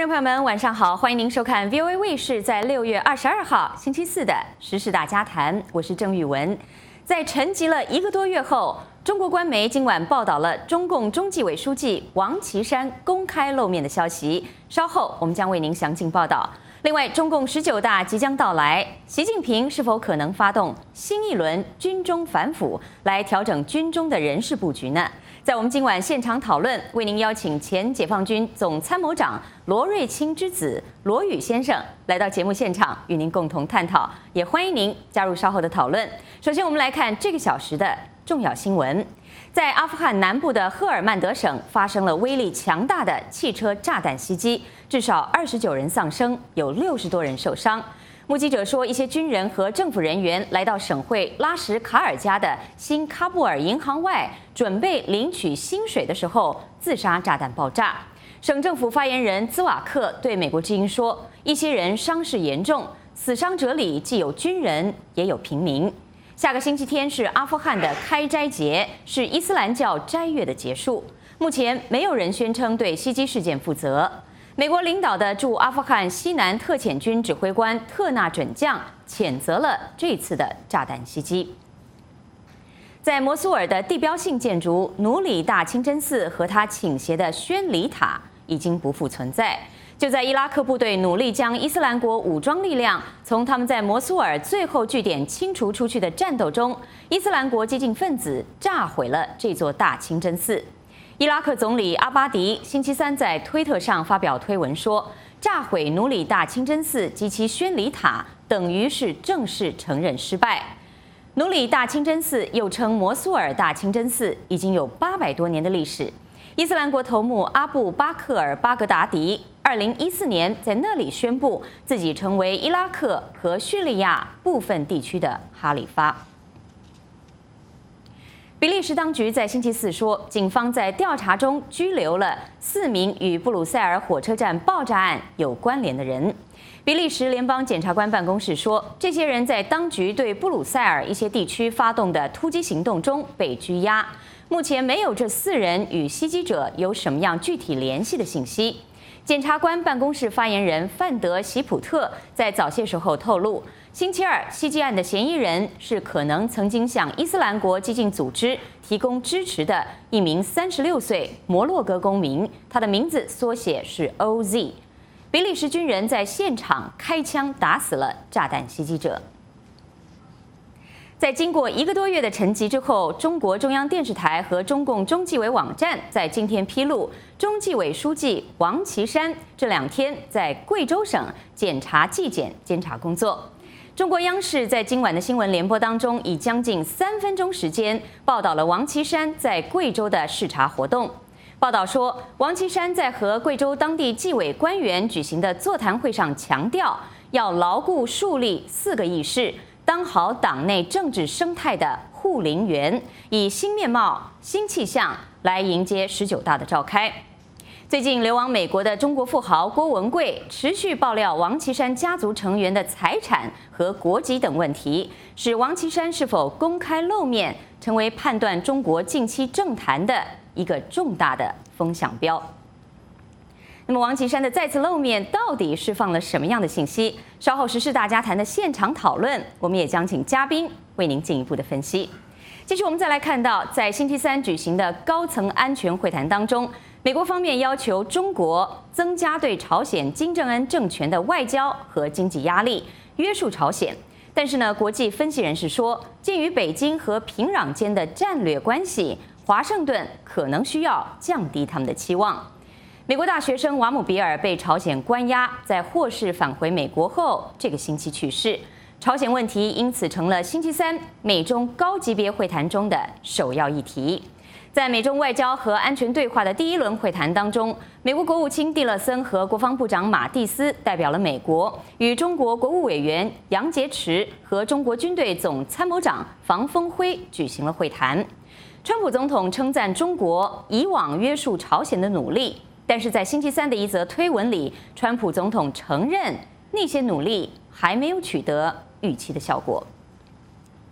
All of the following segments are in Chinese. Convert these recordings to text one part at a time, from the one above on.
朋友们，晚上好，欢迎您收看 VOA 卫视在6月22号星期四的时事大家谈，我是郑玉文。在沉寂了1个多月后，中国官媒今晚报道了中共中纪委书记王岐山公开露面的消息，稍后我们将为您详尽报道。另外，中共19大即将到来，习近平是否可能发动新一轮军中反腐，来调整军中的人事布局呢？在我们今晚现场讨论，为您邀请前解放军总参谋长罗瑞卿之子罗宇先生来到节目现场，与您共同探讨，也欢迎您加入稍后的讨论。首先，我们来看这个小时的重要新闻。在阿富汗南部的赫尔曼德省发生了威力强大的汽车炸弹袭击，至少29人丧生，有60多人受伤。目击者说，一些军人和政府人员来到省会拉什卡尔加的新喀布尔银行外，准备领取薪水的时候，自杀炸弹爆炸。省政府发言人兹瓦克对美国之音说，一些人伤势严重，死伤者里既有军人，也有平民。下个星期天是阿富汗的开斋节，是伊斯兰教斋月的结束。目前没有人宣称对袭击事件负责。美国领导的驻阿富汗西南特遣军指挥官特纳准将谴责了这次的炸弹袭击。在摩苏尔的地标性建筑努里大清真寺和它倾斜的宣礼塔已经不复存在。就在伊拉克部队努力将伊斯兰国武装力量从他们在摩苏尔最后据点清除出去的战斗中，伊斯兰国激进分子炸毁了这座大清真寺。伊拉克总理阿巴迪星期三在推特上发表推文说，炸毁努里大清真寺及其宣礼塔等于是正式承认失败。努里大清真寺又称摩苏尔大清真寺，已经有800多年的历史。伊斯兰国头目阿布巴克尔巴格达迪2014年在那里宣布自己成为伊拉克和叙利亚部分地区的哈里发。比利时当局在星期四说，警方在调查中拘留了4名与布鲁塞尔火车站爆炸案有关联的人。比利时联邦检察官办公室说，这些人在当局对布鲁塞尔一些地区发动的突击行动中被拘押。目前没有这4人与袭击者有什么样具体联系的信息。检察官办公室发言人范德席普特在早些时候透露，星期二袭击案的嫌疑人是可能曾经向伊斯兰国激进组织提供支持的一名36岁摩洛哥公民，他的名字缩写是 OZ。比利时军人在现场开枪打死了炸弹袭击者。在经过1个多月的沉寂之后，中国中央电视台和中共中纪委网站在今天披露，中纪委书记王岐山这2天在贵州省检查纪检监察工作。中国央视在今晚的新闻联播当中，以将近3分钟时间报道了王岐山在贵州的视察活动。报道说，王岐山在和贵州当地纪委官员举行的座谈会上强调，要牢固树立4个议事，当好党内政治生态的护林员，以新面貌、新气象来迎接19大的召开。最近流亡美国的中国富豪郭文贵持续爆料王岐山家族成员的财产和国籍等问题，使王岐山是否公开露面成为判断中国近期政坛的一个重大的风向标。那么王岐山的再次露面到底释放了什么样的信息？稍后时事大家谈的现场讨论，我们也将请嘉宾为您进一步的分析。继续我们再来看到，在星期三举行的高层安全会谈当中，美国方面要求中国增加对朝鲜金正恩政权的外交和经济压力，约束朝鲜。但是呢，国际分析人士说，鉴于北京和平壤间的战略关系，华盛顿可能需要降低他们的期望。美国大学生瓦姆比尔被朝鲜关押，在获释返回美国后，这个星期去世。朝鲜问题因此成了星期三美中高级别会谈中的首要议题。在美中外交和安全对话的第1轮会谈当中，美国国务卿蒂勒森和国防部长马蒂斯代表了美国，与中国国务委员杨洁篪和中国军队总参谋长房峰辉举行了会谈。川普总统称赞中国以往约束朝鲜的努力，但是在星期三的一则推文里，川普总统承认那些努力还没有取得预期的效果。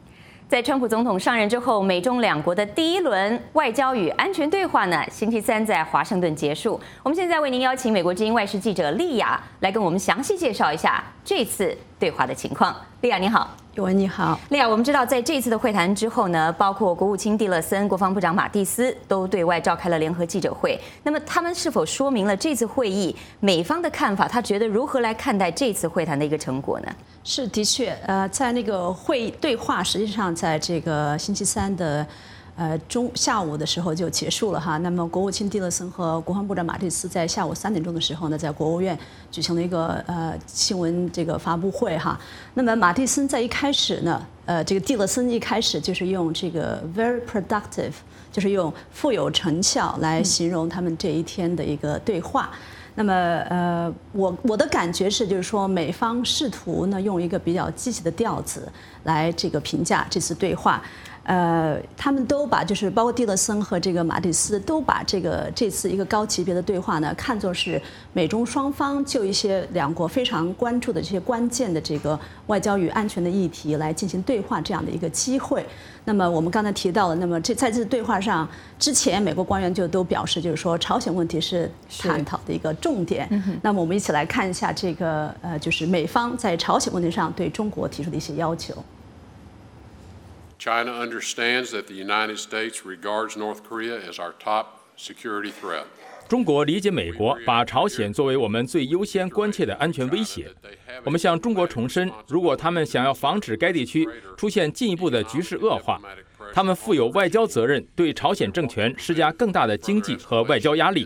在川普总统上任之后，美中两国的第一轮外交与安全对话呢，星期三在华盛顿结束。我们现在为您邀请美国之音外事记者丽雅来跟我们详细介绍一下这次对话的情况。丽雅，你好。 友文你好， 丽雅，我们知道在这次的会谈之后呢，包括国务卿蒂勒森、国防部长马蒂斯都对外召开了联合记者会。那么他们是否说明了这次会议美方的看法？他觉得如何来看待这次会谈的一个成果呢？ 是的确，在那个对话，实际上在这个星期三的下午的时候就结束了哈。那么国务卿蒂勒森和国防部长马蒂斯在下午3点钟的时候呢，在国务院举行了一个新闻这个发布会哈。那么马蒂斯在一开始呢，这个蒂勒森一开始就是用这个 very productive， 就是用富有成效来形容他们这一天的一个对话。那么我的感觉是，就是说美方试图呢用一个比较积极的调子来这个评价这次对话。他们都把就是包括蒂勒森和这个马蒂斯都把这次一个高级别的对话呢看作是美中双方就一些两国非常关注的这些关键的这个外交与安全的议题来进行对话这样的一个机会。那么我们刚才提到了，那么在这次对话上之前，美国官员就都表示，就是说朝鲜问题是探讨的一个重点。那么我们一起来看一下这个就是美方在朝鲜问题上对中国提出的一些要求。 China understands that the United States regards North Korea as our top security threat. 中国理解美国把朝鲜作为我们最优先关切的安全威胁。我们向中国重申，如果他们想要防止该地区出现进一步的局势恶化，他们负有外交责任，对朝鲜政权施加更大的经济和外交压力。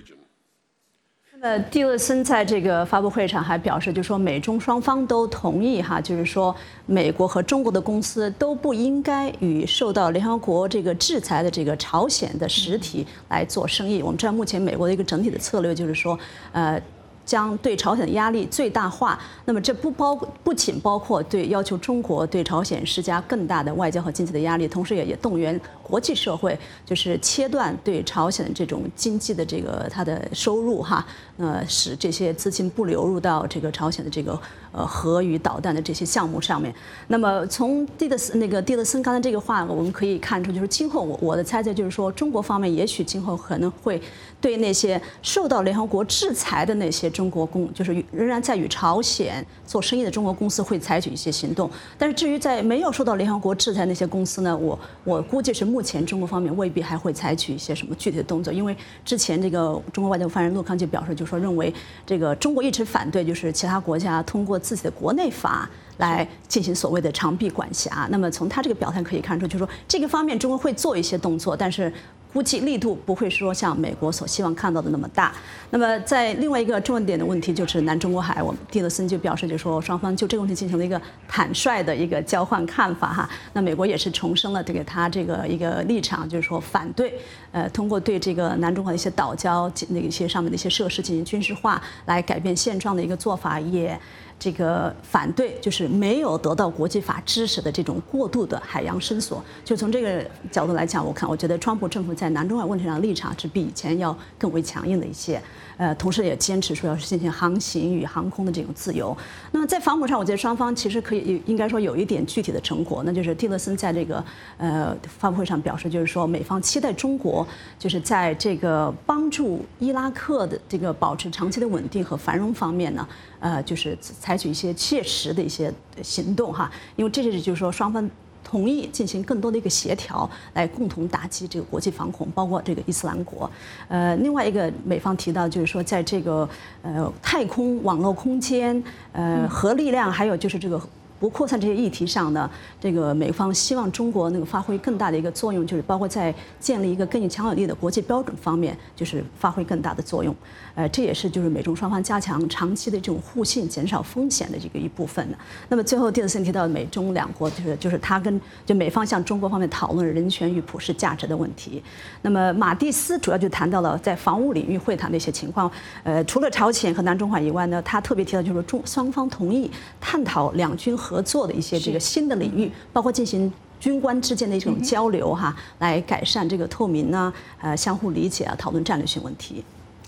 蒂勒森在这个发布会上还表示，就是说美中双方都同意哈，就是说美国和中国的公司都不应该与受到联合国这个制裁的这个朝鲜的实体来做生意。我们知道目前美国的一个整体的策略就是说，将对朝鲜的压力最大化。那么这不仅包括对要求中国对朝鲜施加更大的外交和经济的压力，同时也动员国际社会，就是切断对朝鲜这种经济的这个它的收入哈，使这些资金不流入到这个朝鲜的这个核与导弹的这些项目上面。那么从蒂勒森刚才这个话，我们可以看出，就是今后我的猜测就是说，中国方面也许今后可能会对那些受到联合国制裁的那些中国就是仍然在与朝鲜做生意的中国公司会采取一些行动。但是至于在没有受到联合国制裁那些公司呢，我估计是目前中国方面未必还会采取一些什么具体的动作，因为之前这个中国外交发言人陆康就表示，就说认为这个中国一直反对，就是其他国家通过自己的国内法来进行所谓的长臂管辖。那么从他这个表态可以看出，就是说这个方面中国会做一些动作，但是估计力度不会说像美国所希望看到的那么大。那么在另外一个重点的问题就是南中国海，我们蒂勒森就表示，就说双方就这个问题进行了一个坦率的一个交换看法哈。那美国也是重申了这个他这个一个立场，就是说反对通过对这个南中国的一些岛礁那一些上面的一些设施进行军事化来改变现状的一个做法，也这个反对就是没有得到国际法支持的这种过度的海洋伸索。就从这个角度来讲，我觉得川普政府在南中海问题上的立场是比以前要更为强硬的一些。同时也坚持说要进行航行与航空的这种自由。那么在防务上，我觉得双方其实应该说有一点具体的成果，那就是蒂勒森在这个发布会上表示，就是说美方期待中国就是在这个帮助伊拉克的这个保持长期的稳定和繁荣方面呢，就是采取一些切实的一些行动哈，因为这是就是说双方同意进行更多的一个协调，来共同打击这个国际反恐，包括这个伊斯兰国。另外一个美方提到就是说，在这个太空网络空间、核力量，还有就是这个不扩散这些议题上呢，这个美方希望中国能够发挥更大的一个作用，就是包括在建立一个更强有力的国际标准方面，就是发挥更大的作用。这也是就是美中双方加强长期的这种互信、减少风险的这个一部分的。那么最后蒂勒森提到美中两国就是他跟就美方向中国方面讨论人权与普世价值的问题。那么马蒂斯主要就谈到了在防务领域会谈的一些情况。除了朝鲜和南中海以外呢，他特别提到就是双方同意探讨两军合作的一些这个新的领域，包括进行军官之间的一种交流哈，来改善这个透明啊、相互理解啊，讨论战略性问题。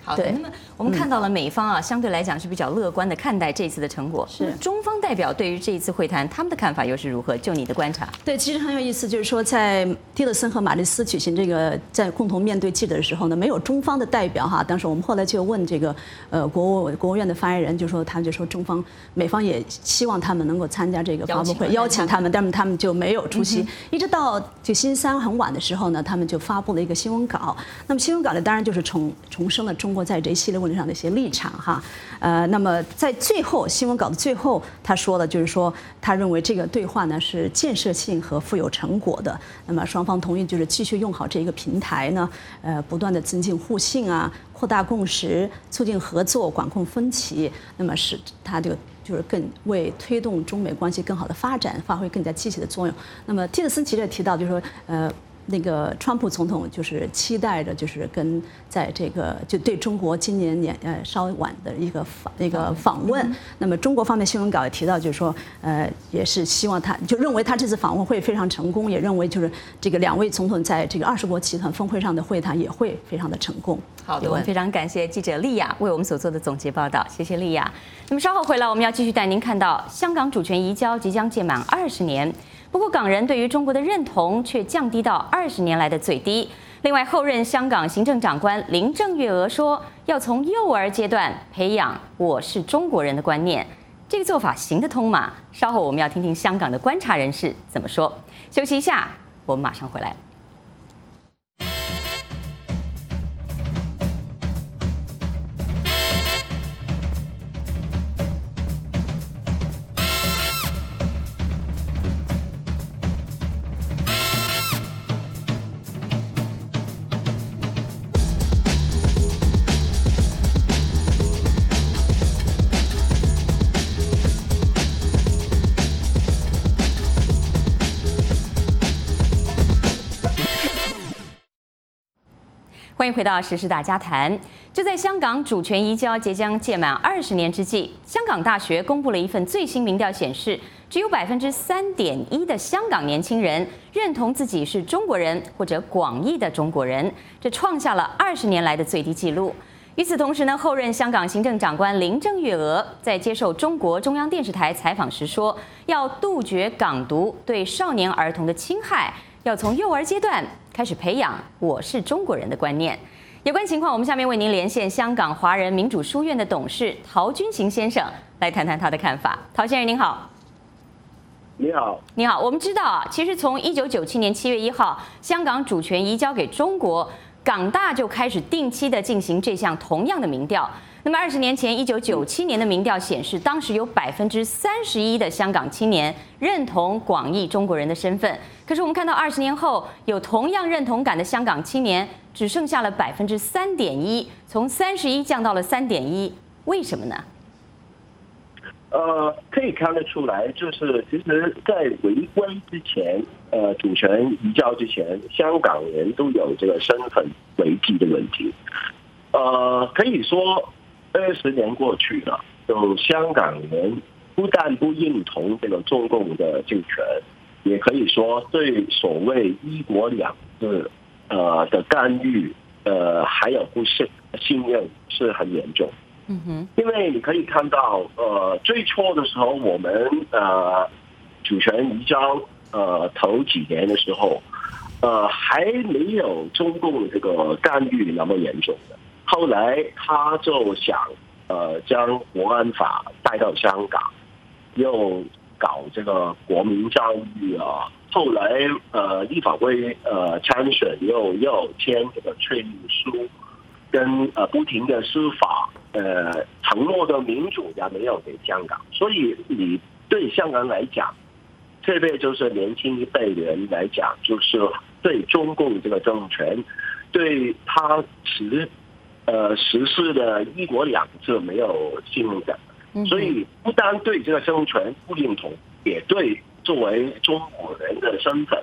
好的，那么我们看到了美方啊，相对来讲是比较乐观的看待这次的成果。 是中方代表对于这一次会谈，他们的看法又是如何？就你的观察。 对，其实很有意思，就是说在蒂勒森和马利斯举行这个在共同面对记者的时候呢，没有中方的代表哈。当时我们后来就问这个国务院的发言人，他就说美方也希望他们能够参加这个发布会，邀请他们，但是他们就没有出席。一直到就星期三很晚的时候呢，他们就发布了一个新闻稿。那么新闻稿呢，当然就是重申了中国在这一系列问题上的一些立场哈。那么在最后新闻稿的最后，他说了，就是说他认为这个对话呢是建设性和富有成果的。那么双方同意就是继续用好这个平台呢，不断的增进互信啊，扩大共识，促进合作，管控分歧。那么使他就是更为推动中美关系更好的发展发挥更加积极的作用。那么蒂勒森其实也提到，就是说那个川普总统就是期待着，就是跟在这个就对中国今年稍晚的一个访问。那么中国方面新闻稿也提到，就是说也是希望他就认为他这次访问会非常成功，也认为就是这个两位总统在这个20国集团峰会上的会谈也会非常的成功。 好的，我们非常感谢记者丽亚为我们所做的总结报道，谢谢丽亚。那么稍后回来，我们要继续带您看到香港主权移交即将届满20年。不过，港人对于中国的认同却降低到20年来的最低。另外，后任香港行政长官林郑月娥说，要从幼儿阶段培养“我是中国人”的观念。这个做法行得通吗？稍后我们要听听香港的观察人士怎么说。休息一下，我们马上回来。欢迎回到时事大家谈。就在香港主权移交即将届满20年之际，香港大学公布了一份最新民调显示，只有3.1%的香港年轻人认同自己是中国人或者广义的中国人，这创下了20年来的最低纪录。与此同时呢，后任香港行政长官林郑月娥在接受中国中央电视台采访时说，要杜绝港独对少年儿童的侵害，要从幼儿阶段开始培养“我是中国人”的观念。有关情况，我们下面为您连线香港华人民主书院的董事陶君行先生，来谈谈他的看法。陶先生您好。 你好。 你好，我们知道啊，其实从1997年7月1号，香港主权移交给中国，港大就开始定期的进行这项同样的民调。那么20年前，1997年的民调显示，当时有31%的香港青年认同广义中国人的身份。可是我们看到20年后，有同样认同感的香港青年只剩下了3.1%，从31%降到了3.1%，为什么呢？ 可以看得出来，就是其实在回归之前，主权移交之前，香港人都有这个身份危机的问题。可以说20年过去了，就香港人不但不认同这个中共的政权，也可以说对所谓一国两制的干预，还有不信任是很严重。因为你可以看到，最初的时候，我们主权移交头几年的时候，还没有中共这个干预那么严重的。后来他就想将国安法带到香港，又搞这个国民教育啊。后来立法会参选又签这个退役书，跟不停的司法承诺的民主也没有给香港。所以你对香港来讲，特别就是年轻一辈人来讲，就是对中共这个政权，对他实施的一国两制没有信任感，所以不单对这个政权不认同，也对作为中国人的身份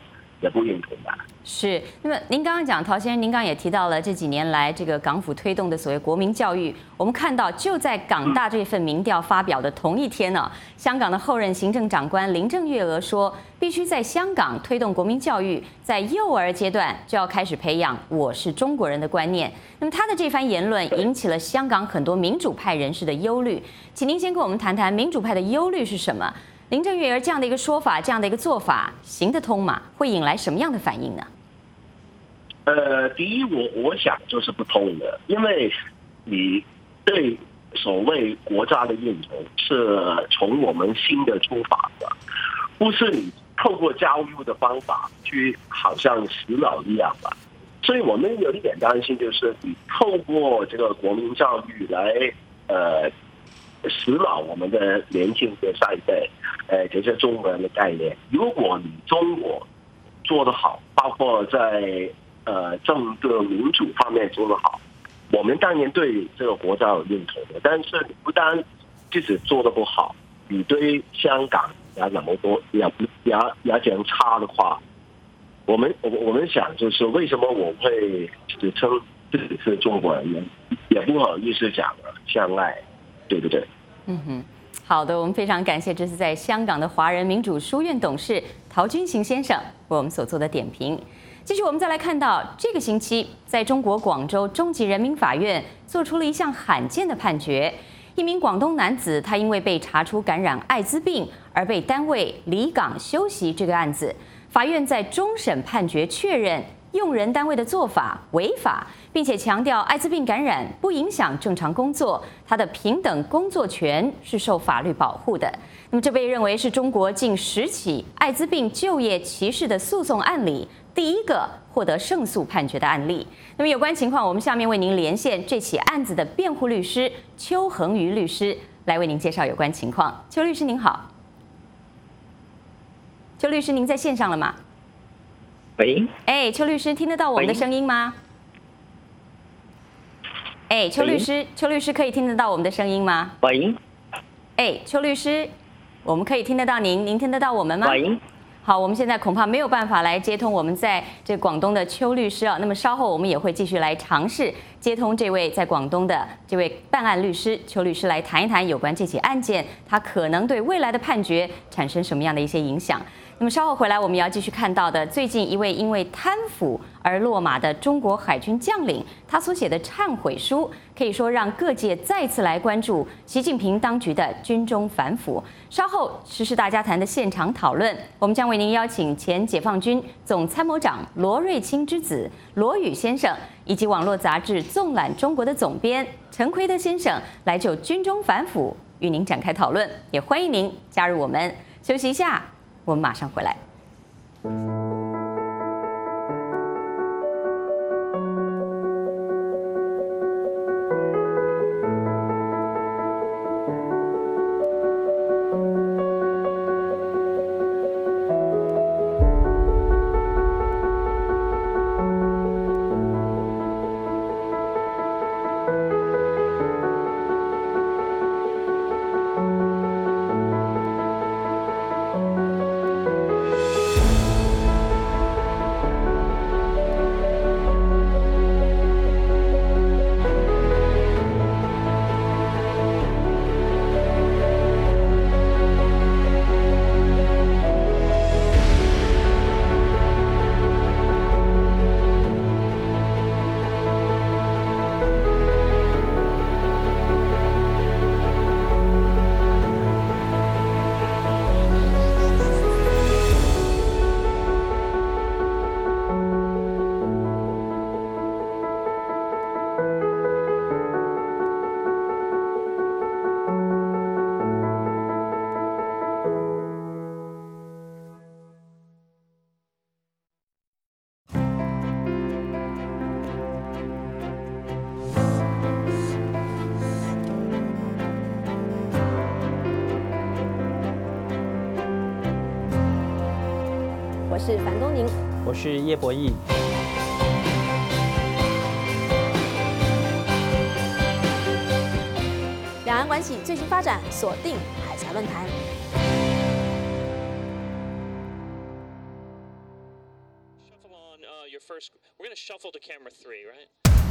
也不认同的。 是，那么您刚刚讲，陶先生，您刚刚也提到了这几年来这个港府推动的所谓国民教育，我们看到就在港大这份民调发表的同一天呢，香港的后任行政长官林郑月娥说，必须在香港推动国民教育，在幼儿阶段就要开始培养我是中国人的观念。那么他的这番言论引起了香港很多民主派人士的忧虑，请您先跟我们谈谈民主派的忧虑是什么？林郑月娥这样的一个说法，这样的一个做法行得通吗？会引来什么样的反应呢？ 第一，我想就是不通的，因为你对所谓国家的认同是从我们心的出发的，不是你透过教育的方法去好像洗脑一样吧。所以我们有一点担心，就是你透过这个国民教育来洗脑我们的年轻的下一辈，这些中国人的概念。如果你中国做得好，包括在政治民主方面做得好，我们当然对这个国家有认同的。但是你不单自己做得不好，你对香港也那么多也这样差的话，我们想就是为什么我会自称自己是中国人，也不好意思讲了相爱，对不对？ 好的，我们非常感谢这次在香港的华人民主书院董事陶君行先生为我们所做的点评。继续，我们再来看到这个星期，在中国广州中级人民法院做出了一项罕见的判决。一名广东男子，他因为被查出感染艾滋病而被单位离岗休息这个案子，法院在终审判决确认用人单位的做法违法，并且强调艾滋病感染不影响正常工作，他的平等工作权是受法律保护的。那么这被认为是中国近10起艾滋病就业歧视的诉讼案里第一个获得胜诉判决的案例。那么有关情况，我们下面为您连线这起案子的辩护律师邱恒瑜律师来为您介绍有关情况。邱律师您好。邱律师您在线上了吗？ 喂， 邱律师听得到我们的声音吗？邱律师可以听得到我们的声音吗？ 喂， 邱律师，我们可以听得到您，您听得到我们吗？ 喂， 好，我们现在恐怕没有办法来接通我们在这广东的邱律师啊。那么稍后我们也会继续来尝试接通这位在广东的这位办案律师邱律师，来谈一谈有关这起案件，他可能对未来的判决产生什么样的一些影响。那么稍后回来，我们要继续看到的，最近一位因为贪腐而落马的中国海军将领，他所写的忏悔书，可以说让各界再次来关注习近平当局的军中反腐。稍后时事大家谈的现场讨论，我们将为您邀请前解放军总参谋长罗瑞卿之子罗宇先生，以及网络杂志《纵览中国》的总编陈奎德先生来就军中反腐与您展开讨论。也欢迎您加入我们。休息一下，我们马上回来。 我是樊东宁， 我是叶博弈。 两岸关系最新发展，锁定海峡论坛。 your first. We're going to shuffle to camera 3, right?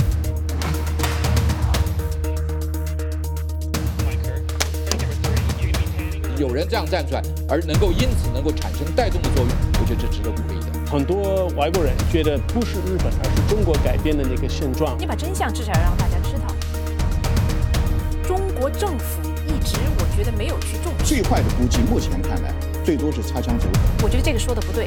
Camera 3. You're going to be panning. 有人这样站出来，而能够因此能够产生带动的作用，我觉得这值得鼓励的。 很多外国人觉得不是日本，而是中国改变的那个现状。 你把真相至少要让大家知道。中国政府一直，我觉得没有去重视。 最坏的估计，目前看来，最多是擦枪走火。 我觉得这个说的不对。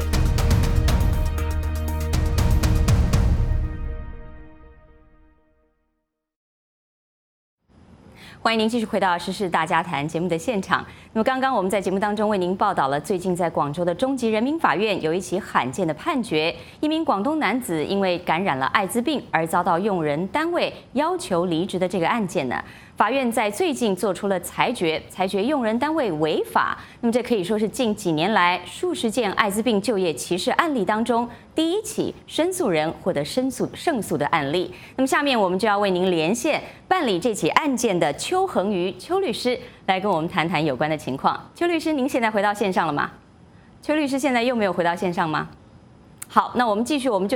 欢迎您继续回到《时事大家谈》节目的现场。那么，刚刚我们在节目当中为您报道了最近在广州的中级人民法院有一起罕见的判决，一名广东男子因为感染了艾滋病而遭到用人单位要求离职的这个案件呢，法院在最近做出了裁决用人单位违法。那么，这可以说是近几年来数十件艾滋病就业歧视案例当中第一起申诉人获得胜诉的案例。那么，下面我们就要为您连线办理这起案件的邱恒瑜邱律师来跟我们谈谈有关的情况。邱律师，您现在回到线上了吗？邱律师现在又没有回到线上吗？好，那我们继续，我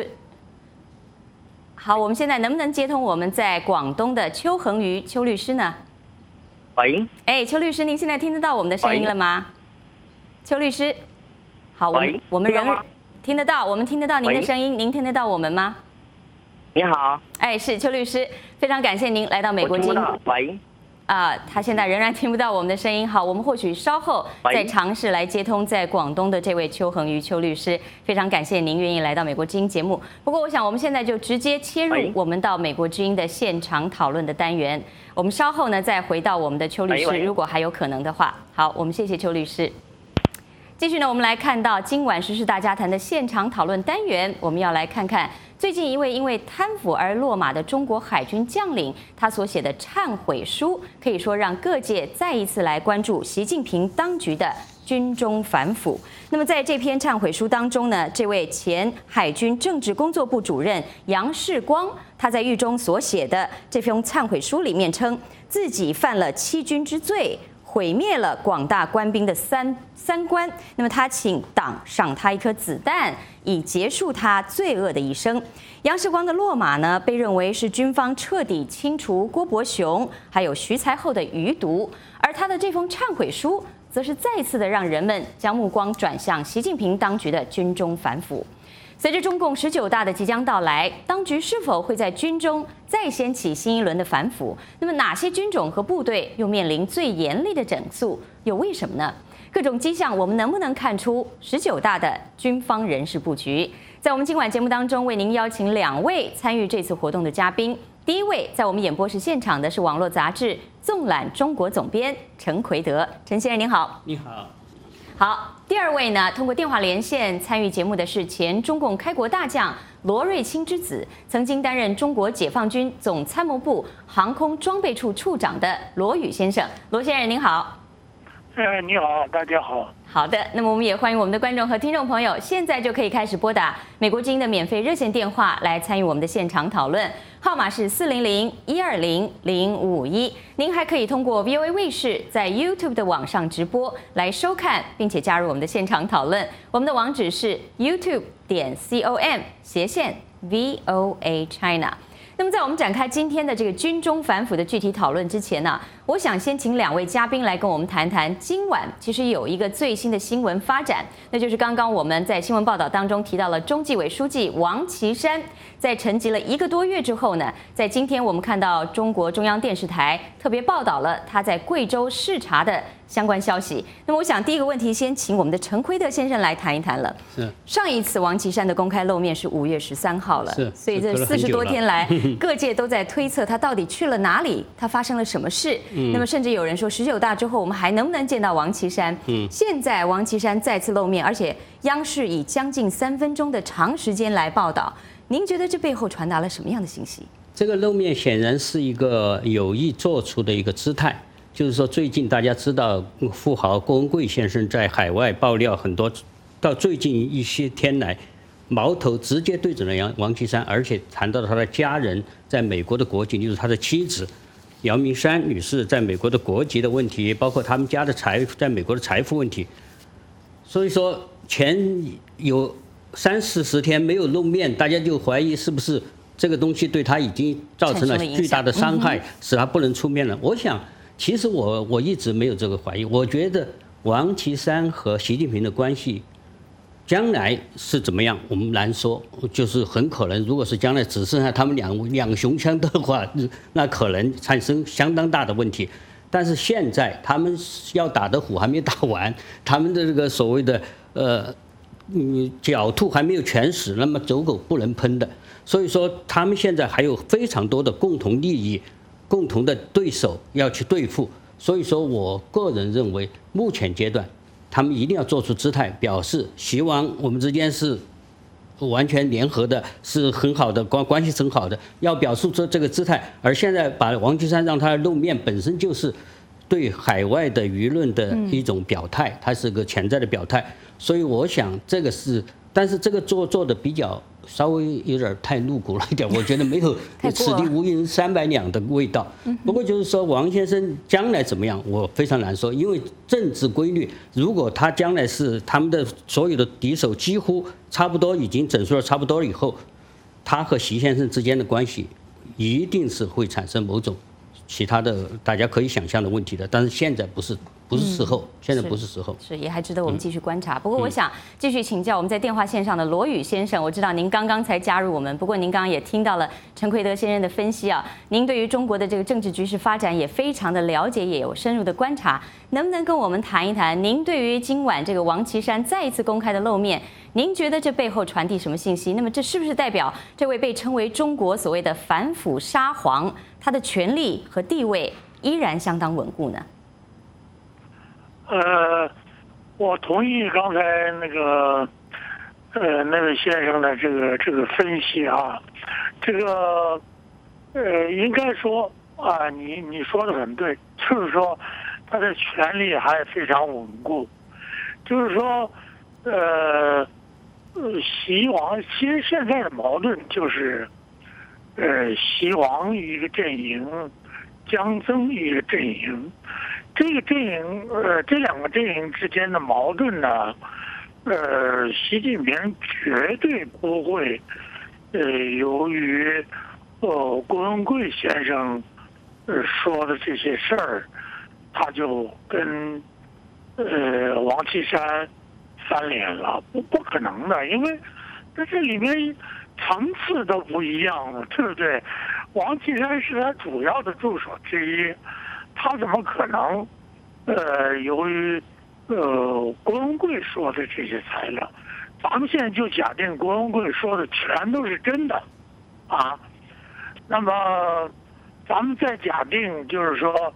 们现在能不能接通我们在广东的邱恒瑜邱律师呢？ 喂， 邱律师，您现在听得到我们的声音了吗？邱律师，好，我们人听得到，我们听得到您的声音，您听得到我们吗？ 你好， 是邱律师，非常感谢您来到美国经。 喂。 他现在仍然听不到我们的声音。好，我们或许稍后再尝试来接通在广东的这位邱恒瑜邱律师。非常感谢您愿意来到美国之音节目。不过，我想我们现在就直接切入我们到美国之音的现场讨论的单元。我们稍后呢再回到我们的邱律师，如果还有可能的话。好，我们谢谢邱律师。继续呢，我们来看到今晚时事大家谈的现场讨论单元，我们要来看看最近一位因为贪腐而落马的中国海军将领，他所写的忏悔书，可以说让各界再一次来关注习近平当局的军中反腐。那么在这篇忏悔书当中呢，这位前海军政治工作部主任杨世光，他在狱中所写的这封忏悔书里面称，自己犯了欺君之罪，毁灭了广大官兵的三观。那么他请党赏他一颗子弹，以结束他罪恶的一生。杨世光的落马呢，被认为是军方彻底清除郭伯雄还有徐才厚的余毒，而他的这封忏悔书，则是再次的让人们将目光转向习近平当局的军中反腐。随着中共19大的即将到来，当局是否会在军中再掀起新一轮的反腐？那么哪些军种和部队又面临最严厉的整肃？又为什么呢？各种迹象，我们能不能看出19大的军方人事布局？在我们今晚节目当中，为您邀请2位参与这次活动的嘉宾。第一位在我们演播室现场的是网络杂志《纵览中国》总编陈奎德，陈先生您好。 你好。 好，第2位呢，通过电话连线参与节目的是前中共开国大将罗瑞卿之子，曾经担任中国解放军总参谋部航空装备处处长的罗宇先生。罗先生您好。 你好，大家好。 好的，那么我们也欢迎我们的观众和听众朋友，现在就可以开始拨打美国之音的免费热线电话来参与我们的现场讨论，号码是400-120-0551。您还可以通过 VOA 卫视在 YouTube 的网上直播来收看，并且加入我们的现场讨论。我们的网址是 youtube.com/VOA China。那么在我们展开今天的这个军中反腐的具体讨论之前呢，我想先请2位嘉宾来跟我们谈谈今晚其实有一个最新的新闻发展，那就是刚刚我们在新闻报道当中提到了中纪委书记王岐山在沉寂了1个多月之后呢，在今天我们看到中国中央电视台特别报道了他在贵州视察的相关消息。那么我想第一个问题先请我们的陈奎德先生来谈一谈了。上一次王岐山的公开露面是5月13号了，所以这40多天来各界都在推测他到底去了哪里，他发生了什么事。那么甚至有人说19大之后我们还能不能见到王岐山。现在王岐山再次露面，而且央视以将近3分钟的长时间来报道，您觉得这背后传达了什么样的信息？ 这个露面显然是一个有意做出的一个姿态，就是说最近大家知道富豪郭文贵先生在海外爆料很多，到最近一些天来矛头直接对准了王岐山，而且谈到了他的家人在美国的国籍，就是他的妻子姚明山女士在美国的国籍的问题，包括他们家的在美国的财富问题。所以说前有 30-40天没有露面，大家就怀疑是不是这个东西对他已经造成了巨大的伤害，使他不能出面了。我想，其实我一直没有这个怀疑。我觉得王岐山和习近平的关系，将来是怎么样，我们难说。就是很可能，如果是将来只剩下他们两雄枪的话，那可能产生相当大的问题。但是现在他们要打的虎还没打完，他们的这个所谓的狡兔还没有全死，那么走狗不能烹的。所以说，他们现在还有非常多的共同利益、共同的对手要去对付。所以说我个人认为，目前阶段，他们一定要做出姿态，表示希望我们之间是完全联合的，是很好的关系，很好的，要表述出这个姿态。而现在把王岐山让他露面，本身就是对海外的舆论的一种表态，它是个潜在的表态。所以我想这个是，但是这个做的比较稍微有点太露骨了一点，我觉得没有此地无银300两的味道。不过就是说，王先生将来怎么样，我非常难说，因为政治规律，如果他将来是他们的所有的敌手几乎差不多已经整肃了差不多了以后，他和习先生之间的关系一定是会产生某种其他的大家可以想象的问题的，但是现在不是时候，现在不是时候， 是也还值得我们继续观察。不过我想继续请教我们在电话线上的罗宇先生，我知道您刚刚才加入我们，不过您刚刚也听到了陈奎德先生的分析啊，您对于中国的这个政治局势发展也非常的了解，也有深入的观察，能不能跟我们谈一谈您对于今晚这个王岐山再一次公开的露面，您觉得这背后传递什么信息？那么这是不是代表这位被称为中国所谓的反腐沙皇，他的权力和地位依然相当稳固呢？ 我同意刚才那位先生的这个分析啊，应该说啊，你说的很对，就是说他的权力还非常稳固，就是说习王其实现在的矛盾就是习王一个阵营，江增一个阵营。这个阵营，这两个阵营之间的矛盾呢，习近平绝对不会，由于郭文贵先生说的这些事儿，他就跟王岐山翻脸了，不可能的，因为这里面层次都不一样了，对不对？王岐山是他主要的助手之一。他怎么可能，由于郭文贵说的这些材料，咱们现在就假定郭文贵说的全都是真的，啊，那么咱们再假定就是说，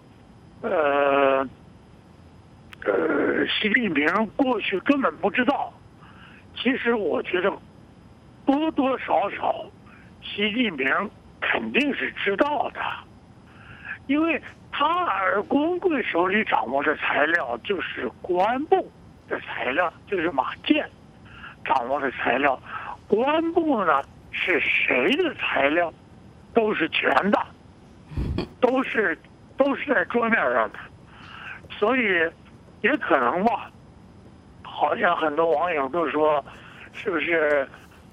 习近平过去根本不知道，其实我觉得多多少少，习近平肯定是知道的，因为而郭文贵手里掌握的材料就是国安部的材料，就是马建掌握的材料。国安部呢是谁的材料，都是全的，都是在桌面上的，所以也可能吧。好像很多网友都说，是不是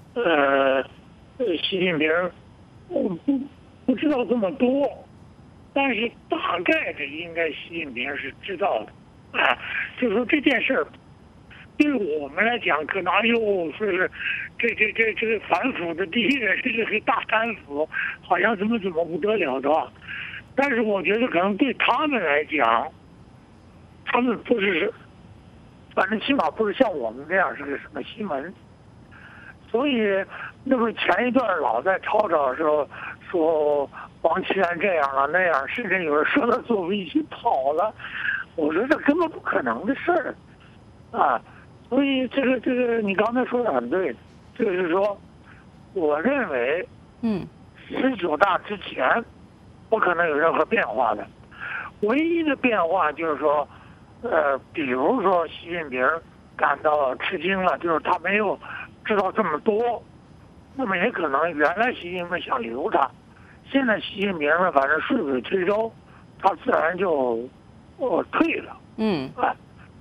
习近平不知道这么多。但是大概的应该习近平是知道的，啊，就是说这件事儿，对我们来讲，可能又是这个反腐的第一人，这个大贪腐，好像怎么不得了的吧？但是我觉得可能对他们来讲，他们不是，反正起码不是像我们这样是个什么新闻，所以那不是前一段老在吵吵的时候说。王岐山这样了那样，甚至有人说他坐飞机跑了，我说这根本不可能的事儿，啊，所以这个你刚才说的很对，就是说，我认为，19大之前不可能有任何变化的，唯一的变化就是说，比如说习近平感到吃惊了，就是他没有知道这么多，那么也可能原来习近平想留他。现在习近平呢，反正顺水推舟，他自然就退了。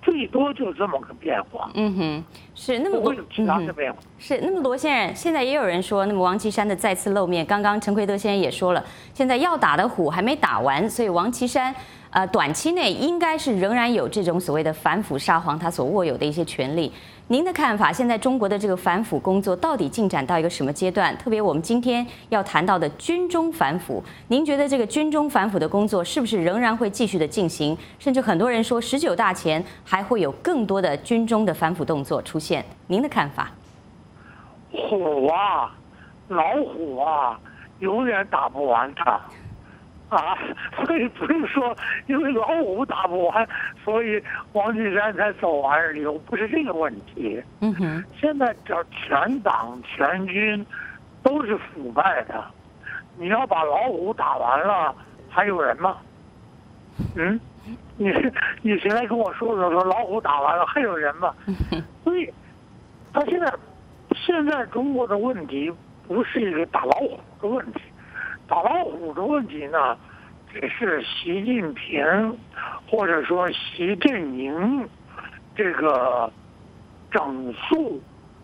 最多就这么个变化。 是那么不会有其他的变化。 是那么罗先生，现在也有人说，那么王岐山的再次露面，刚刚陈奎德先生也说了，现在要打的虎还没打完，所以王岐山短期内应该是仍然有这种所谓的反腐沙皇他所握有的一些权利。您的看法，现在中国的这个反腐工作到底进展到一个什么阶段？特别我们今天要谈到的军中反腐，您觉得这个军中反腐的工作是不是仍然会继续的进行？甚至很多人说19大前还会有更多的军中的反腐动作出现，您的看法？ 虎啊，老虎啊，永远打不完它。所以不是说因为老虎打不完，所以王岐山才走完流，不是这个问题。现在这全党全军都是腐败的，你要把老虎打完了，还有人吗？你谁来跟我说老虎打完了还有人吗？所以他现在中国的问题不是一个打老虎的问题。打老虎的问题呢，只是习近平或者说习阵营这个整肃，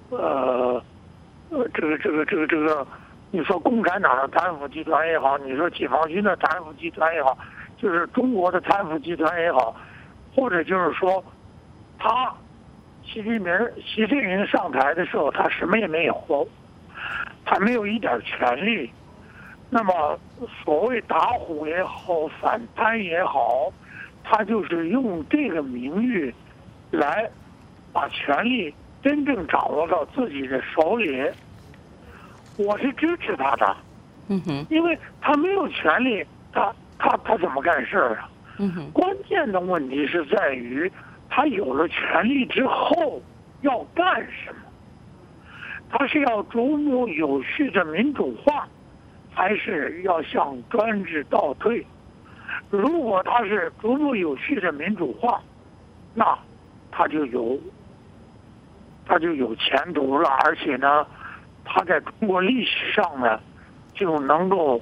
这个，你说共产党的贪腐集团也好，你说解放军的贪腐集团也好，就是中国的贪腐集团也好，或者就是说，习近平上台的时候，他什么也没有，他没有一点权利。那么所谓打虎也好，反贪也好，他就是用这个名誉来把权力真正掌握到自己的手里。我是支持他的，因为他没有权利，他怎么干事啊？关键的问题是在于他有了权力之后要干什么？他是要逐步有序的民主化，还是要向专制倒退？如果他是逐步有序的民主化，那他就有前途了，而且呢，他在中国历史上呢，就能够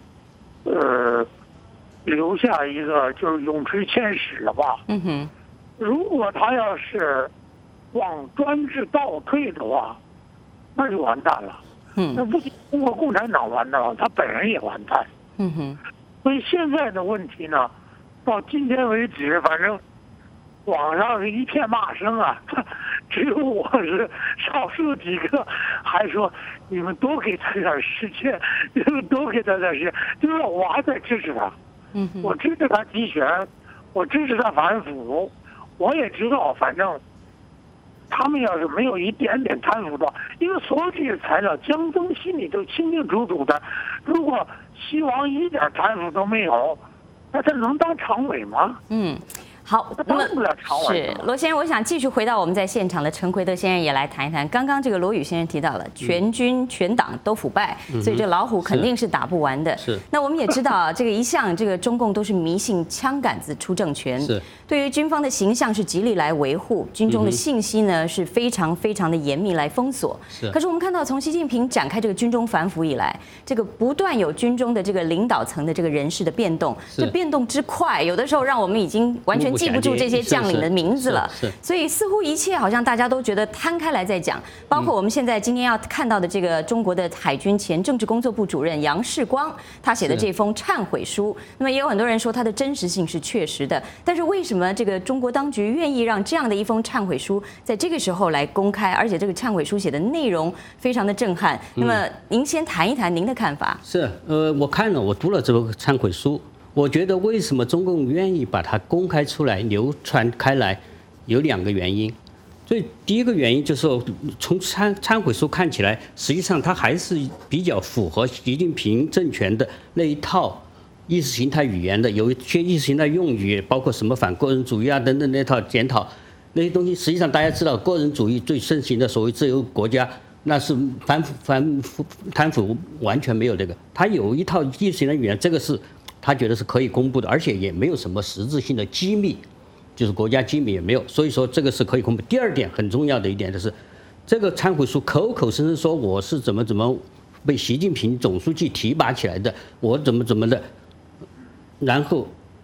留下一个就是永垂千史了吧？如果他要是往专制倒退的话，那就完蛋了。那不仅中国共产党完蛋了，他本人也完蛋。所以现在的问题呢，到今天为止，反正网上是一片骂声啊，只有我是少数几个还说你们多给他点时间，你们多给他点时间，就是我还在支持他。我支持他集权，我支持他反腐，我也知道，反正他们要是没有一点点贪腐的，因为所有这些材料，江峰心里都清清楚楚的。如果西王一点贪腐都没有，那他能当常委吗？ 好，那么是罗先生，我想继续回到我们在现场的陈奎德先生也来谈一谈。刚刚这个罗宇先生提到了全军全党都腐败，所以这老虎肯定是打不完的。 是。 那我们也知道，这个一向这个中共都是迷信枪杆子出政权， 是。 对于军方的形象是极力来维护，军中的信息呢是非常非常的严密来封锁。 是。 可是我们看到，从习近平展开这个军中反腐以来，这个不断有军中的这个领导层的这个人事的变动，这变动之快，有的时候让我们已经完全记不住这些将领的名字了，所以似乎一切好像大家都觉得摊开来在讲，包括我们现在今天要看到的这个中国的海军前政治工作部主任杨世光他写的这封忏悔书，那么也有很多人说它的真实性是确实的，但是为什么这个中国当局愿意让这样的一封忏悔书在这个时候来公开，而且这个忏悔书写的内容非常的震撼？那么您先谈一谈您的看法。 是，我读了这个忏悔书。我觉得为什么中共愿意把它公开出来、流传开来，有2个原因。所以第一个原因就是说，从忏悔书看起来，实际上它还是比较符合习近平政权的那一套意识形态语言的，有一些意识形态用语，包括什么反个人主义啊等等那套检讨那些东西。实际上大家知道，个人主义最盛行的所谓自由国家，那是贪腐完全没有这个，它有一套意识形态语言，这个是。他觉得是可以公布的，而且也没有什么实质性的机密，就是国家机密也没有，所以说这个是可以公布。第二点很重要的一点就是，这个忏悔书口口声声说我是怎么被习近平总书记提拔起来的，我怎么的，然后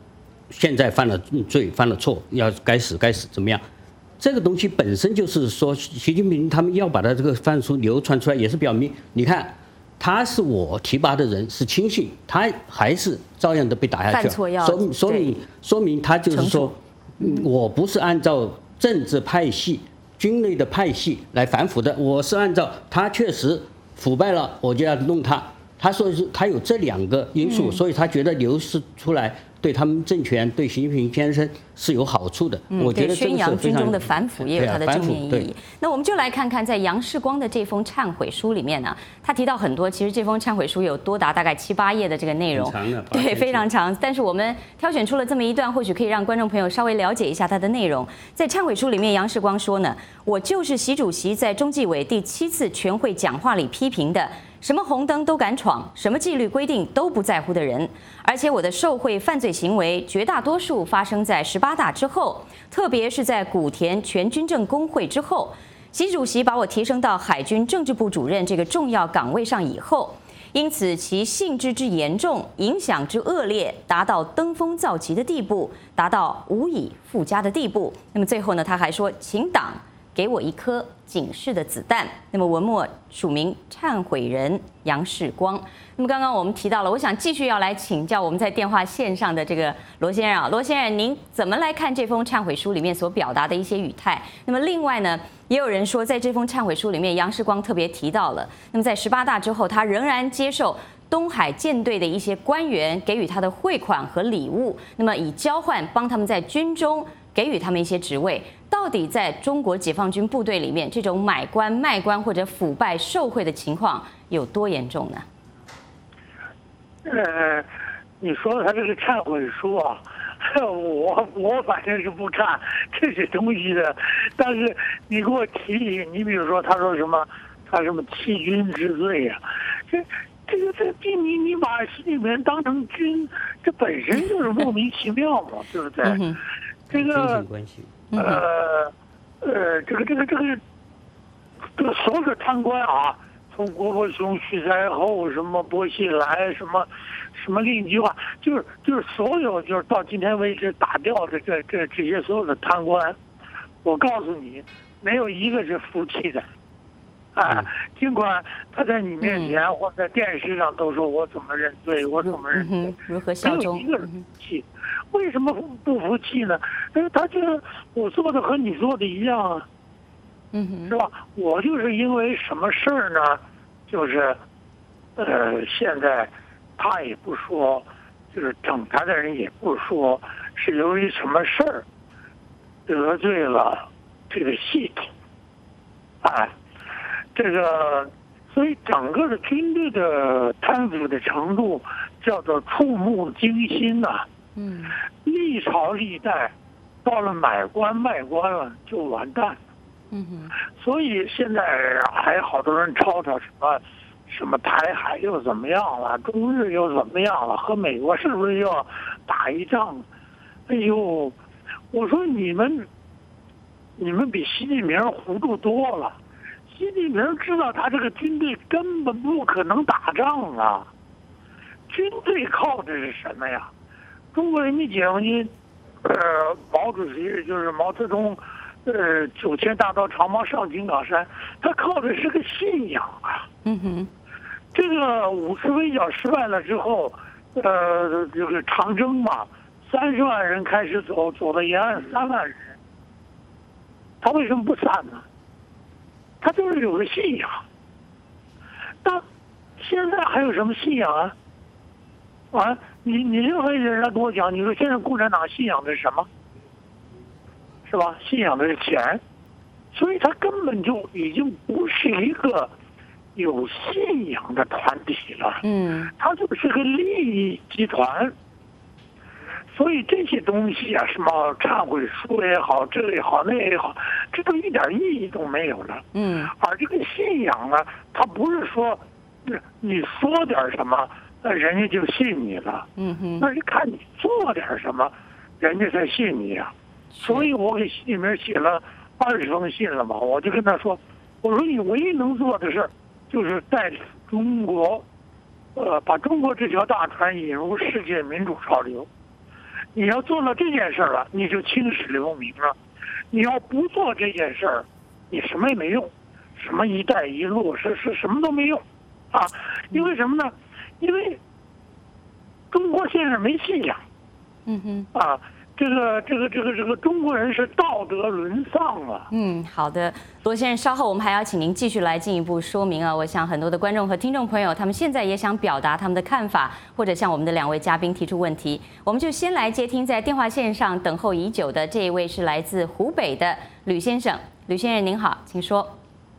现在犯了罪、犯了错，要该死怎么样？这个东西本身就是说，习近平他们要把他这个范书流传出来，也是表明，你看他是我提拔的人，是亲信，他还是照样的被打下去了，说明他就是说，我不是按照政治派系、军内的派系来反腐的，我是按照他确实腐败了，我就要弄他。他说是他有这2个因素，所以他觉得流失出来对他们政权、对习近平先生是有好处的。我觉得宣扬军中的反腐也有它的正面意义。那我们就来看看，在杨世光的这封忏悔书里面呢，他提到很多，其实这封忏悔书有多达大概7、8页的这个内容，对，非常长。但是我们挑选出了这么一段，或许可以让观众朋友稍微了解一下它的内容。在忏悔书里面，杨世光说呢，我就是习主席在中纪委第7次全会讲话里批评的。什么红灯都敢闯，什么纪律规定都不在乎的人，而且我的受贿犯罪行为绝大多数发生在18大之后，特别是在古田全军政工会之后。习主席把我提升到海军政治部主任这个重要岗位上以后，因此其性质之严重，影响之恶劣，达到登峰造极的地步，达到无以复加的地步。那么最后呢，他还说，请党给我一颗警示的子弹。那么文末署名忏悔人杨世光。那么刚刚我们提到了，我想继续要来请教我们在电话线上的这个罗先生啊，罗先生，您怎么来看这封忏悔书里面所表达的一些语态？那么另外呢，也有人说，在这封忏悔书里面，杨世光特别提到了，那么在18大之后，他仍然接受东海舰队的一些官员给予他的汇款和礼物，那么以交换帮他们在军中给予他们一些职位。到底在中国解放军部队里面，这种买官卖官或者腐败受贿的情况有多严重呢？ 你说他这个忏悔书啊，我反正是不看这些东西的。但是你给我提，你比如说他说什么，他什么欺君之罪呀、你把习近平当成君，这本身就是莫名其妙嘛，对不对？这个这个所有的贪官啊，从郭伯雄、徐才厚、什么薄熙来、什么令计划，就是所有就是到今天为止打掉的这些所有的贪官，我告诉你，没有一个是服气的。尽管他在你面前或在电视上都说我怎么认罪，我怎么认罪， 如何效忠， 没有一个人服气。为什么不服气呢？他觉得我做的和你做的一样啊，是吧？我就是因为什么事儿呢？就是现在他也不说，就是整他的人也不说，是由于什么事儿得罪了这个系统，这个，所以整个的军队的贪腐的程度叫做触目惊心呐。历朝历代到了买官卖官了就完蛋了。所以现在还好多人吵吵什么台海又怎么样了，中日又怎么样了，和美国是不是要打一仗？哎呦，我说你们比习近平糊涂多了。习近平知道他这个军队根本不可能打仗啊，军队靠的是什么呀？中国人民解放军，毛主席就是毛泽东，9000大刀长矛上井冈山，他靠的是个信仰啊。这个五次围剿失败了之后，这个长征嘛，30万人开始走到延安3万人，他为什么不散呢？他就是有个信仰。但现在还有什么信仰啊？你任何人来跟我讲，你说现在共产党信仰的是什么？是吧？信仰的是钱，所以他根本就已经不是一个有信仰的团体了。他就是个利益集团。所以这些东西啊，什么忏悔书也好，这也好，那也好，这都一点意义都没有了。而这个信仰呢，它不是说你说点什么，人家就信你了。那是看你做点什么，人家才信你啊。所以我给习近平写了20封信了嘛，我就跟他说，我说你唯一能做的事就是带领中国，把中国这条大船引入世界民主潮流。 你要做了这件事了，你就青史留名了；你要不做这件事儿，你什么也没用，什么“一带一路”是什么都没用，啊！因为什么呢？因为中国现在没信仰，啊。这个中国人是道德沦丧啊！ 好的，罗先生，稍后我们还要请您继续来进一步说明啊。我想很多的观众和听众朋友，他们现在也想表达他们的看法，或者向我们的2位嘉宾提出问题。我们就先来接听在电话线上等候已久的这一位是来自湖北的吕先生。吕先生您好，请说。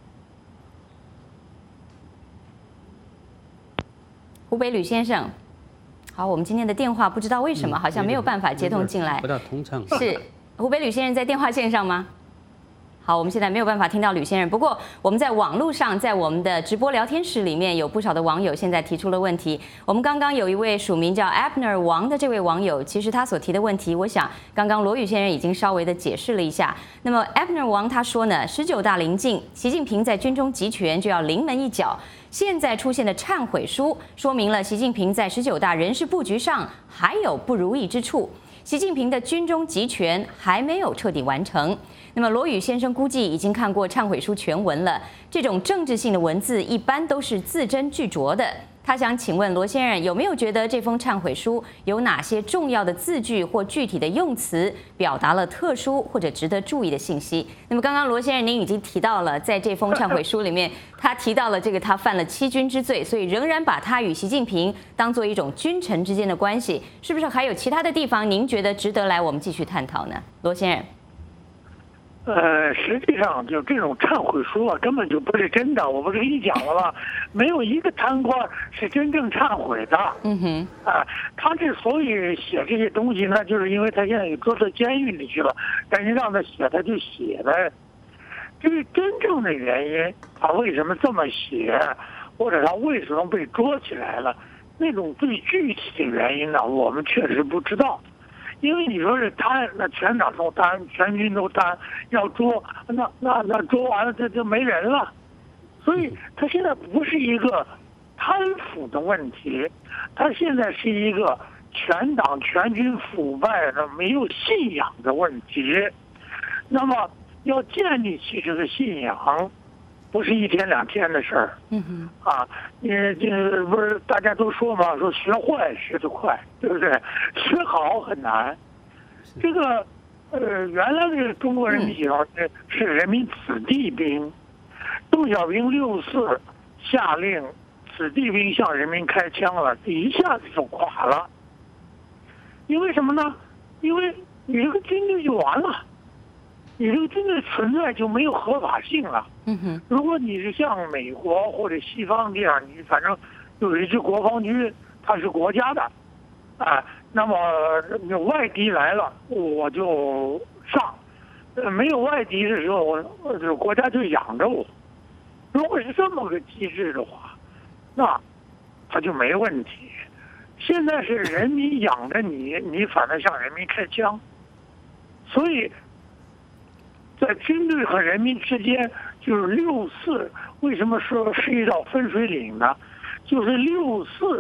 湖北吕先生。好，我们今天的电话不知道为什么好像没有办法接通进来， 不大通畅。 是湖北吕先生在电话线上吗？好，我们现在没有办法听到吕先生。不过我们在网络上，在我们的直播聊天室里面，有不少的网友现在提出了问题。我们刚刚有一位署名叫 Abner 王的这位网友，其实他所提的问题，我想刚刚罗宇先生已经稍微的解释了一下。那么 Abner 王他说呢，19大临近，习近平在军中集权就要临门一脚。现在出现的忏悔书，说明了习近平在19大人事布局上还有不如意之处。习近平的军中集权还没有彻底完成。那么罗宇先生估计已经看过忏悔书全文了，这种政治性的文字一般都是字斟句酌的。他想请问罗先生，有没有觉得这封忏悔书有哪些重要的字句或具体的用词，表达了特殊或者值得注意的信息？那么刚刚罗先生您已经提到了，在这封忏悔书里面，他提到了这个他犯了欺君之罪，所以仍然把他与习近平当做一种君臣之间的关系，是不是还有其他的地方您觉得值得来我们继续探讨呢？罗先生。 实际上就这种忏悔书啊，根本就不是真的。我不是跟你讲了吗？没有一个贪官是真正忏悔的。他之所以写这些东西呢，就是因为他现在给捉到监狱里去了，但是让他写他就写了。至于真正的原因，他为什么这么写，或者他为什么被捉起来了，那种最具体的原因呢，我们确实不知道。因为你说是贪，那全党都贪，全军都贪，要捉，那捉完了这就没人了，所以他现在不是一个贪腐的问题，他现在是一个全党全军腐败的没有信仰的问题。那么要建立起这个信仰，不是1天2天的事儿。你这不是大家都说嘛，说学坏学得快，对不对？学好很难。这个原来的中国人民解放军是人民子弟兵，邓小平64下令子弟兵向人民开枪了，一下子就垮了。因为什么呢？因为你这个军队就完了。你这个军队存在就没有合法性了。如果你是像美国或者西方这样，你反正有一支国防军，它是国家的，那么有外敌来了，我就上；没有外敌的时候，我国家就养着我。如果是这么个机制的话，那它就没问题。现在是人民养着你，你反而向人民开枪，所以。在军队和人民之间，就是64，为什么说是一道分水岭呢？就是64，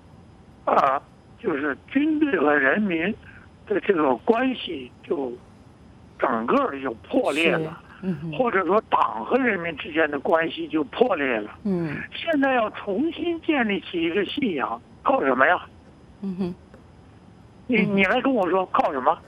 就是军队和人民的这个关系就整个就破裂了，或者说党和人民之间的关系就破裂了。现在要重新建立起一个信仰，靠什么呀？你来跟我说靠什么？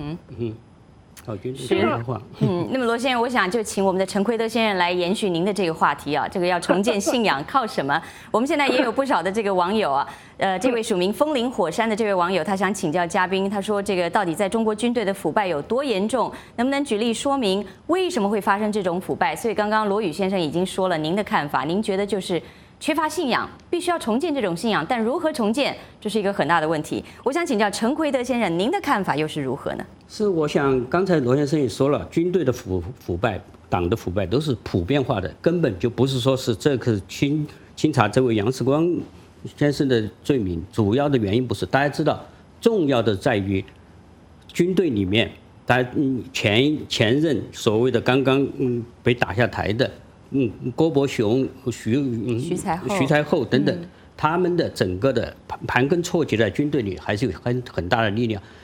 是的话， 那么罗先生，我想就请我们的陈奎德先生来延续您的这个话题啊，这个要重建信仰靠什么？我们现在也有不少的这个网友啊，这位署名风林火山的这位网友，他想请教嘉宾，他说这个到底在中国军队的腐败有多严重？能不能举例说明为什么会发生这种腐败？所以刚刚罗宇先生已经说了您的看法，您觉得就是缺乏信仰，必须要重建这种信仰，但如何重建，这是一个很大的问题。我想请教陈奎德先生，您的看法又是如何呢？ 是，我想刚才罗先生也说了，军队的腐败、党的腐败都是普遍化的，根本就不是说是这个清查这位杨世光先生的罪名，主要的原因不是。大家知道，重要的在于军队里面，大家前任所谓的刚刚被打下台的。郭伯雄、徐才厚等等，他们的整个的盘根错节在军队里还是有很大的力量。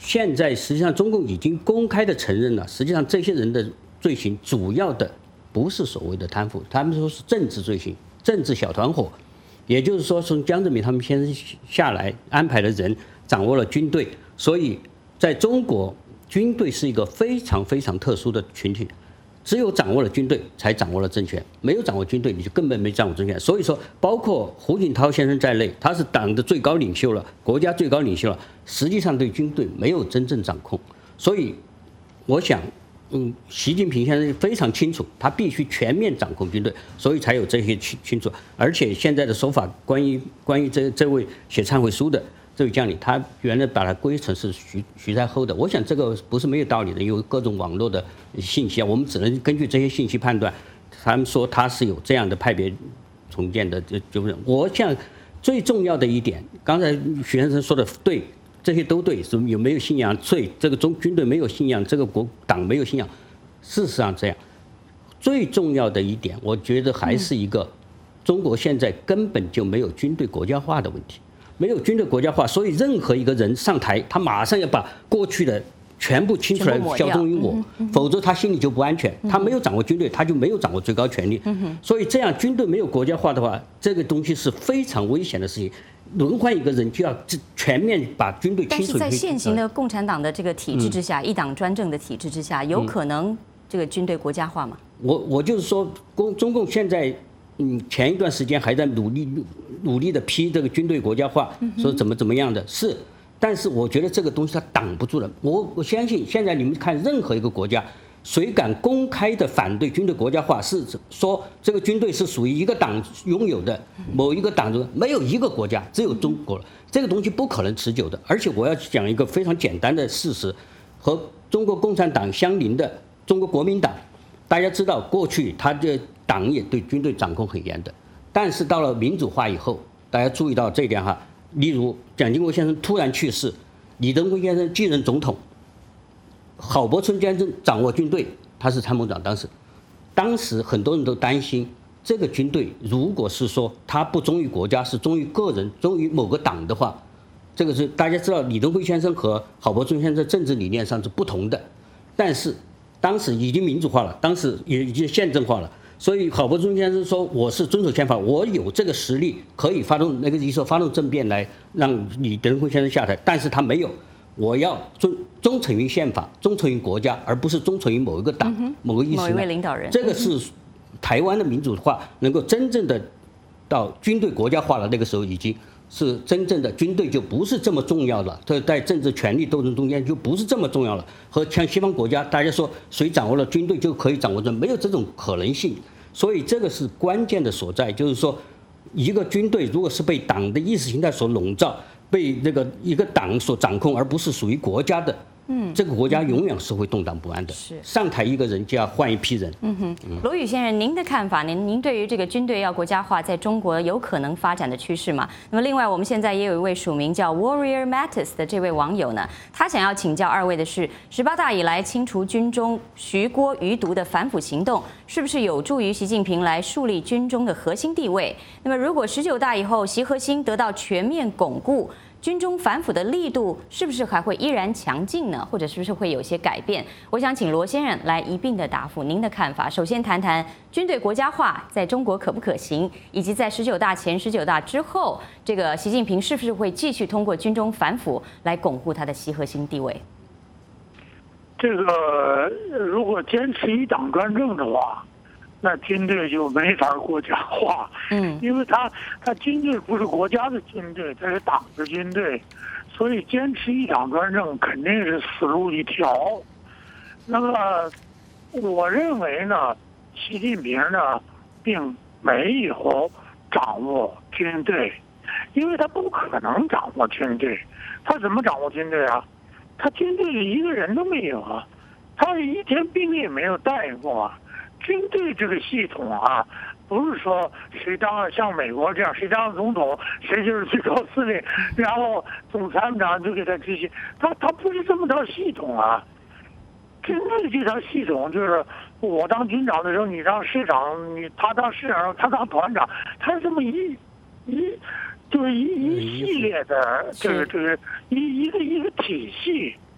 现在实际上中共已经公开的承认了，实际上这些人的罪行主要的不是所谓的贪腐，他们说是政治罪行、政治小团伙。也就是说，从江泽民他们先生下来安排的人掌握了军队，所以在中国，军队是一个非常非常特殊的群体，只有掌握了军队，才掌握了政权。没有掌握军队，你就根本没掌握政权。所以说，包括胡锦涛先生在内，他是党的最高领袖了，国家最高领袖了，实际上对军队没有真正掌控。所以，我想。习近平先生非常清楚，他必须全面掌控军队，所以才有这些清楚。而且现在的说法，关于这位写忏悔书的这位将领，他原来把他归成是徐才厚的。我想这个不是没有道理的，因为各种网络的信息啊，我们只能根据这些信息判断。他们说他是有这样的派别重建的，就是我想最重要的一点，刚才许先生说的对。这些都对，什么有没有信仰？对，这个军队没有信仰，这个党没有信仰。事实上这样，最重要的一点，我觉得还是一个，中国现在根本就没有军队国家化的问题，没有军队国家化，所以任何一个人上台，他马上要把过去的全部清出来，效忠于我，否则他心里就不安全。他没有掌握军队，他就没有掌握最高权力。所以这样军队没有国家化的话，这个东西是非常危险的事情。轮换一个人就要全面把军队清除。 但是在现行的共产党的这个体制之下，一党专政的体制之下，有可能这个军队国家化吗？ 我就是说，中共现在前一段时间还在努力的批这个军队国家化，说怎么样的是，但是我觉得这个东西它挡不住了。我相信现在你们看任何一个国家。谁敢公开的反对军队国家化？是说这个军队是属于一个党拥有的，某一个党中没有一个国家，只有中国了。这个东西不可能持久的。而且我要讲一个非常简单的事实，和中国共产党相邻的中国国民党，大家知道过去他的党也对军队掌控很严的，但是到了民主化以后，大家注意到这一点哈。例如蒋经国先生突然去世，李登辉先生继任总统。郝柏村先生掌握军队，他是参谋长。当时很多人都担心，这个军队如果是说他不忠于国家，是忠于个人、忠于某个党的话，这个是大家知道，李登辉先生和郝柏村先生政治理念上是不同的。但是当时已经民主化了，当时也已经宪政化了，所以郝柏村先生说：“我是遵守宪法，我有这个实力可以发动政变来让李登辉先生下台，但是他没有。”我要忠诚于宪法，忠诚于国家，而不是忠诚于某一个党、某个意识、 某一位领导人。 这个是台湾的民主化能够真正的到军队国家化了，那个时候已经是真正的军队就不是这么重要了。这在政治权力斗争中间就不是这么重要了。和像西方国家，大家说谁掌握了军队就可以掌握没有这种可能性。所以这个是关键的所在，就是说一个军队如果是被党的意识形态所笼罩。被那个一个党所掌控，而不是属于国家的，这个国家永远是会动荡不安的。 是上台一个人就要换一批人。 罗宇先生，您的看法，您对于这个军队要国家化，在中国有可能发展的趋势吗？那么另外，我们现在也有一位署名叫 Warrior Mattis 的这位网友呢，他想要请教二位的是，18大以来清除军中徐郭余毒的反腐行动，是不是有助于习近平来树立军中的核心地位？那么如果19大以后习核心得到全面巩固，军中反腐的力度是不是还会依然强劲呢？或者是不是会有一些改变？我想请罗先生来一并的答复您的看法。首先谈谈军队国家化在中国可不可行，以及在19大前、19大之后，这个习近平是不是会继续通过军中反腐来巩固他的习核心地位？ 这个如果坚持一党专政的话，那军队就没法国家化，因为他军队不是国家的军队，它是党的军队，所以坚持一党专政肯定是死路一条。那么，我认为呢，习近平呢，并没有掌握军队，因为他不可能掌握军队，他怎么掌握军队啊？他军队里一个人都没有啊，他一天兵也没有带过啊。军队这个系统啊，不是说谁当像美国这样，谁当总统，谁就是最高司令，然后总参谋长就给他执行，他不是这么套系统啊。军队这套系统就是我当军长的时候，你当师长，他当师长，他当团长，他是这么一系列的这个一个体系。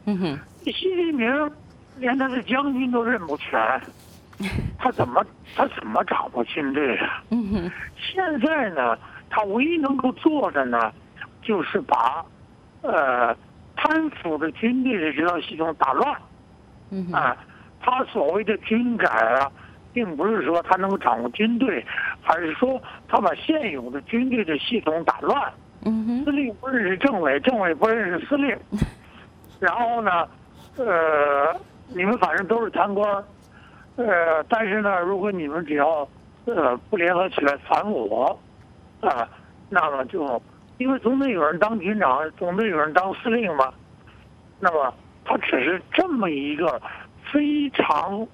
习近平连他的将军都认不全，他怎么掌握军队啊？现在呢，他唯一能够做的呢，就是把贪腐的军队的这套系统打乱。他所谓的军改啊，并不是说他能够掌握军队，而是说他把现有的军队的系统打乱。司令不认识政委，政委不认识司令，然后呢，你们反正都是贪官，但是呢，如果你们只要不联合起来反我，那么就因为总得有人当军长，总得有人当司令嘛，那么他只是这么一个非常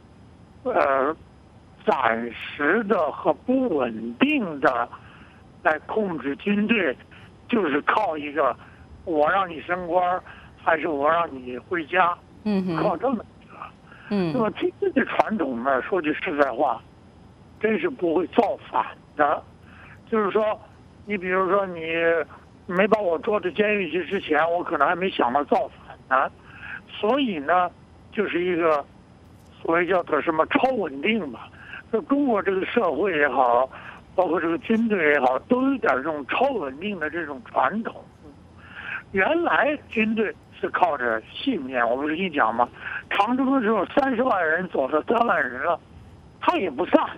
暂时的和不稳定的来控制军队，就是靠一个我让你升官还是我让你回家，靠这么一个。那么军队的传统呢，说句实在话，真是不会造反的。就是说，你比如说你没把我捉到监狱去之前，我可能还没想到造反呢。所以呢，就是一个所谓叫做什么超稳定吧。就中国这个社会也好，包括这个军队也好，都有点这种超稳定的这种传统。原来军队是靠着信念，我不是跟你讲吗？长征的时候30万人走到3万人了，他也不散。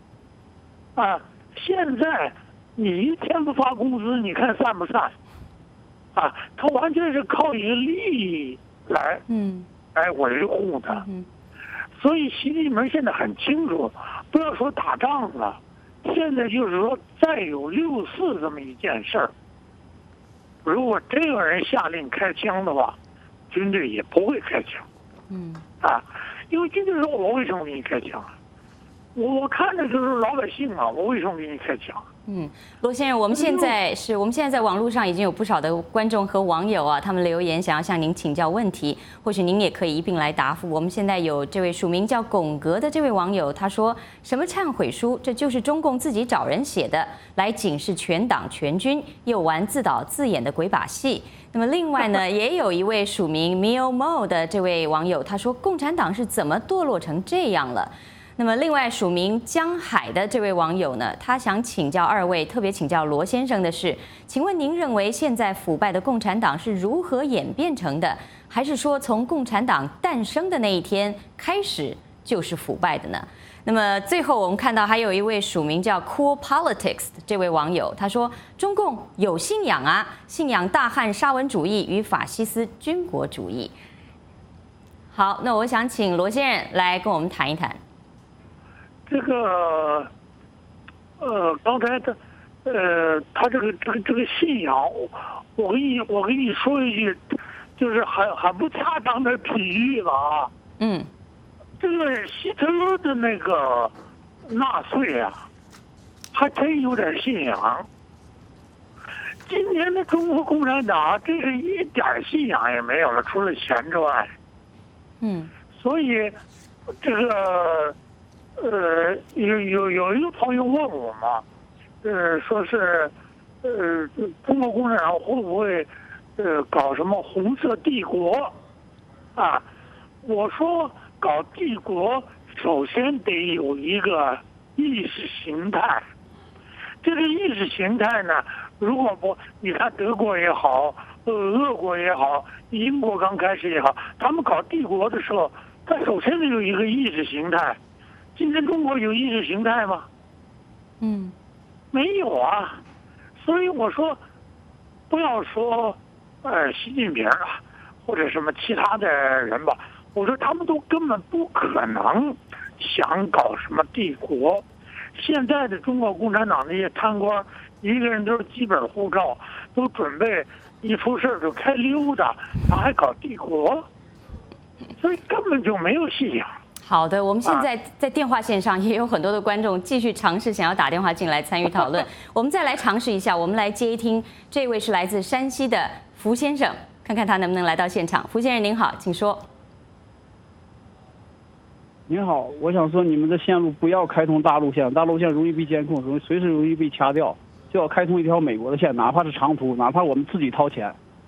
现在你一天不发工资，你看散不散？他完全是靠一个利益来维护的。所以习近平现在很清楚，不要说打仗了，现在就是说再有6·4这么一件事儿，如果这个人下令开枪的话，军队也不会开枪。因为军队说我为什么给你开枪啊？我看着就是老百姓啊，我为什么给你开枪？ 罗先生，我们现在在网络上已经有不少的观众和网友啊，他们留言想要向您请教问题，或许您也可以一并来答复。我们现在有这位署名叫龚格的这位网友，他说：“什么忏悔书？这就是中共自己找人写的，来警示全党全军，又玩自导自演的鬼把戏。”那么另外呢，也有一位署名 Mio Mo 的这位网友，他说：“共产党是怎么堕落成这样了？”那么，另外署名江海的这位网友呢，他想请教2位，特别请教罗先生的是，请问您认为现在腐败的共产党是如何演变成的，还是说从共产党诞生的那一天开始就是腐败的呢？那么最后我们看到还有一位署名叫 Cool Politics 的这位网友，他说中共有信仰啊，信仰大汉沙文主义与法西斯军国主义。好，那我想请罗先生来跟我们谈一谈。 这个，刚才他这个信仰，我跟你说一句，就是很不恰当的比喻了啊。这个希特勒的那个纳粹啊，还真有点信仰。今年的中国共产党，真是一点信仰也没有了，除了钱之外。所以这个。有一个朋友问我嘛，说是，中国共产党会不会，搞什么红色帝国，我说搞帝国，首先得有一个意识形态。这个意识形态呢，如果不，你看德国也好，俄国也好，英国刚开始也好，他们搞帝国的时候，他首先得有一个意识形态。今天中国有意识形态吗？没有啊。所以我说，不要说，习近平啊，或者什么其他的人吧，我说他们都根本不可能想搞什么帝国。现在的中国共产党那些贪官，一个人都是基本护照，都准备一出事就开溜达，他还搞帝国，所以根本就没有信仰。 好的，我们现在在电话线上也有很多的观众继续尝试想要打电话进来参与讨论。我们再来尝试一下，我们来接听这位是来自山西的福先生，看看他能不能来到现场。福先生您好，请说。 您好，我想说你们的线路不要开通大陆线，大陆线容易被监控，随时容易被掐掉，就要开通一条美国的线，哪怕是长途，哪怕我们自己掏钱。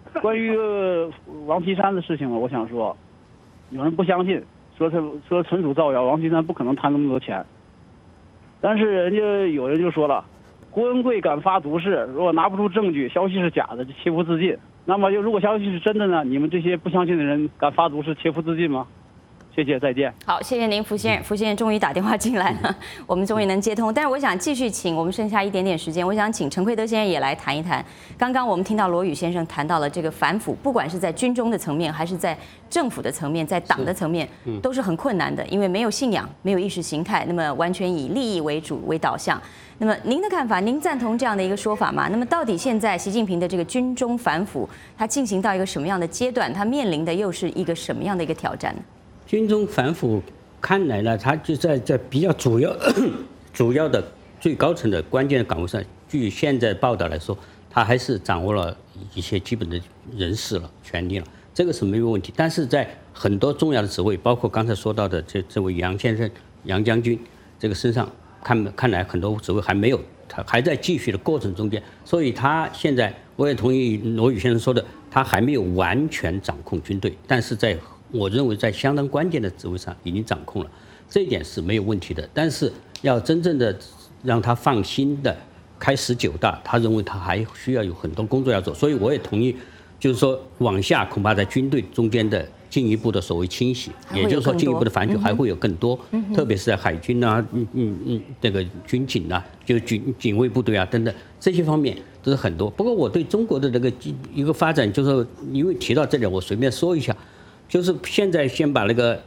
关于王岐山的事情，我想说，有人不相信，说纯属造谣，王岐山不可能贪那么多钱。但是有人就说了，郭文贵敢发毒誓，如果拿不出证据，消息是假的，就切腹自尽。那么如果消息是真的呢？你们这些不相信的人敢发毒誓切腹自尽吗？谢谢，再见。 好，谢谢您，福先生。福先生终于打电话进来了，我们终于能接通。但是我想继续请我们剩下一点点时间，我想请陈奎德先生也来谈一谈。刚刚我们听到罗宇先生谈到了这个反腐，不管是在军中的层面，还是在政府的层面，在党的层面，都是很困难的，因为没有信仰，没有意识形态，那么完全以利益为主为导向。那么您的看法，您赞同这样的一个说法吗？那么到底现在习近平的这个军中反腐，它进行到一个什么样的阶段？它面临的又是一个什么样的一个挑战呢？ 军中反腐看来呢，他就在比较主要的最高层的关键的岗位上，据现在报道来说，他还是掌握了一些基本的人事了、权力了，这个是没有问题。但是在很多重要的职位，包括刚才说到的这位杨先生、杨将军这个身上，看来很多职位还没有，他还在继续的过程中间，所以他现在我也同意罗宇先生说的，他还没有完全掌控军队，但是我认为在相当关键的职位上已经掌控了，这一点是没有问题的。但是要真正的让他放心的开19大，他认为他还需要有很多工作要做。所以我也同意，就是说往下恐怕在军队中间的进一步的所谓清洗，也就是说进一步的反腐还会有更多，特别是在海军啊、这个军警啊，就警卫部队啊等等这些方面都是很多。不过我对中国的这个一个发展，就是因为提到这点，我随便说一下。就是现在先把那个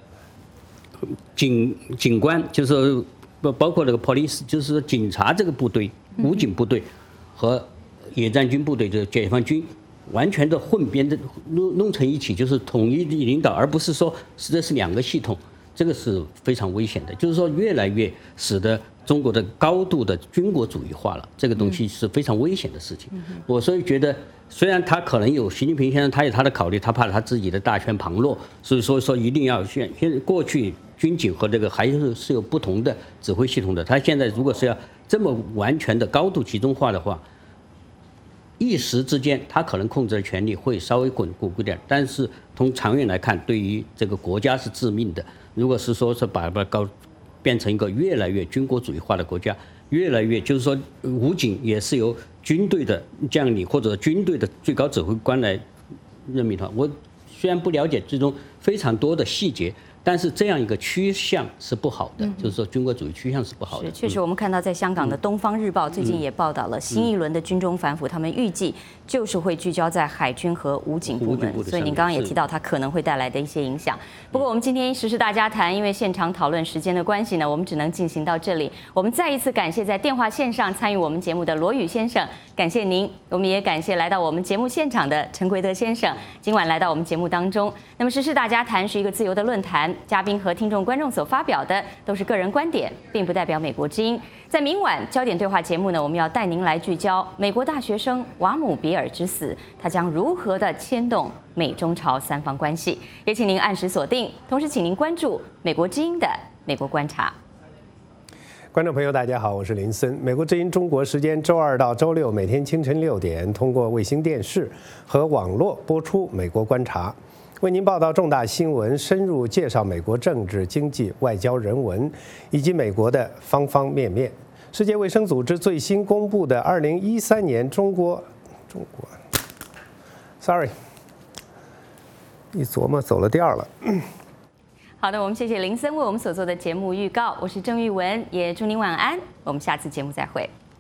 警官，就是包括那个 police， 就是警察这个部队、武警部队和野战军部队的解放军，完全的混编的弄成一起，就是统一领导，而不是说这是两个系统，这个是非常危险的。就是说越来越使得中国的高度的军国主义化了，这个东西是非常危险的事情。我所以觉得。虽然他可能有习近平先生，他有他的考虑，他怕他自己的大权旁落，所以说一定要现过去军警和这个还是有不同的指挥系统的。他现在如果是要这么完全的高度集中化的话，一时之间他可能控制的权力会稍微巩固一点，但是从长远来看，对于这个国家是致命的。如果是说是把变成一个越来越军国主义化的国家，越来越就是说武警也是由军队的将领或者军队的最高指挥官来任命的。我虽然不了解最终非常多的细节，但是这样一个趋向是不好的，就是说军国主义趋向是不好的。 确实，我们看到在香港的《东方日报》最近也报道了新一轮的军中反腐，他们预计就是会聚焦在海军和武警部门，所以您刚刚也提到它可能会带来的一些影响。不过我们今天时事大家谈，因为现场讨论时间的关系呢，我们只能进行到这里。我们再一次感谢在电话线上参与我们节目的罗宇先生，感谢您。我们也感谢来到我们节目现场的陈奎德先生，今晚来到我们节目当中。那么时事大家谈是一个自由的论坛，嘉宾和听众观众所发表的都是个人观点，并不代表美国之音。在明晚焦点对话节目呢，我们要带您来聚焦美国大学生瓦姆比尔之死，它将如何的牵动美中朝三方关系？也请您按时锁定，同时请您关注美国之音的美国观察。 观众朋友，大家好，我是林森。美国之音中国时间周2到周6每天清晨6点，通过卫星电视和网络播出《美国观察》，为您报道重大新闻，深入介绍美国政治、经济、外交、人文以及美国的方方面面。世界卫生组织最新公布的2013年中国 ，sorry， 一琢磨走了调了。 好的，我们谢谢林森为我们所做的节目预告，我是郑玉文，也祝您晚安，我们下次节目再会。